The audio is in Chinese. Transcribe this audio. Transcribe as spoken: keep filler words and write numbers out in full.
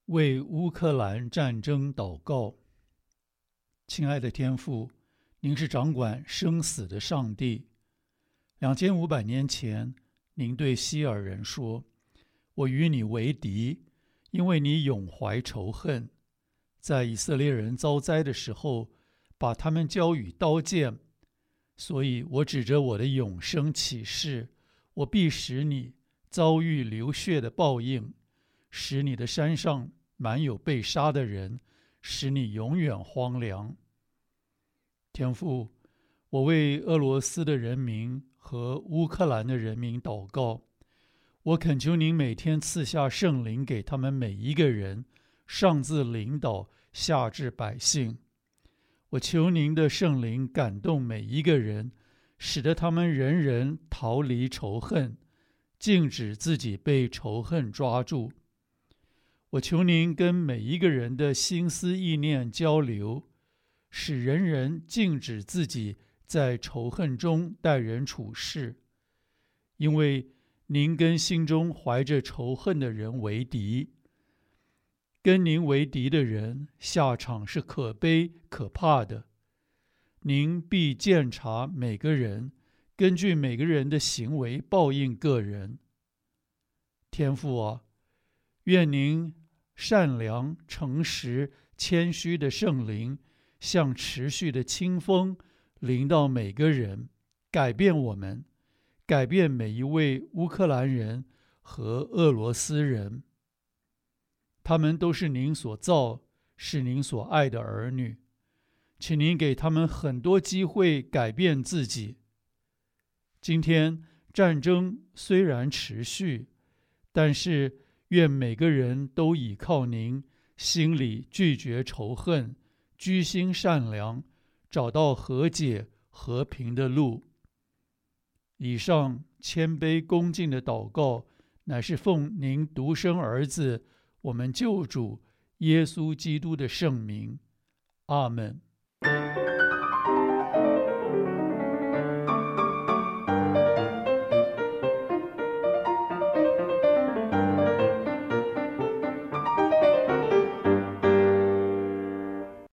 为乌克兰战争祷告。亲爱的天父，您是掌管生死的上帝。两千五百年前，您对希尔人说：“我与你为敌，因为你永怀仇恨。”在以色列人遭灾的时候，把他们交与刀剑。所以我指着我的永生起誓，我必使你遭遇流血的报应，使你的山上满有被杀的人，使你永远荒凉。天父，我为俄罗斯的人民和乌克兰的人民祷告，我恳求您每天赐下圣灵给他们每一个人，上至领导，下至百姓。我求您的圣灵感动每一个人，使得他们人人逃离仇恨，禁止自己被仇恨抓住。我求您跟每一个人的心思意念交流，使人人禁止自己在仇恨中待人处事，因为您跟心中怀着仇恨的人为敌。跟您为敌的人，下场是可悲可怕的。您必鉴察每个人，根据每个人的行为报应个人。天父啊，愿您善良、诚实、谦虚的圣灵，像持续的清风，临到每个人，改变我们，改变每一位乌克兰人和俄罗斯人。他们都是您所造，是您所爱的儿女，请您给他们很多机会改变自己。今天战争虽然持续，但是愿每个人都倚靠您，心里拒绝仇恨，居心善良，找到和解和平的路。以上谦卑恭敬的祷告，乃是奉您独生儿子我们救主耶稣基督的圣名，阿们。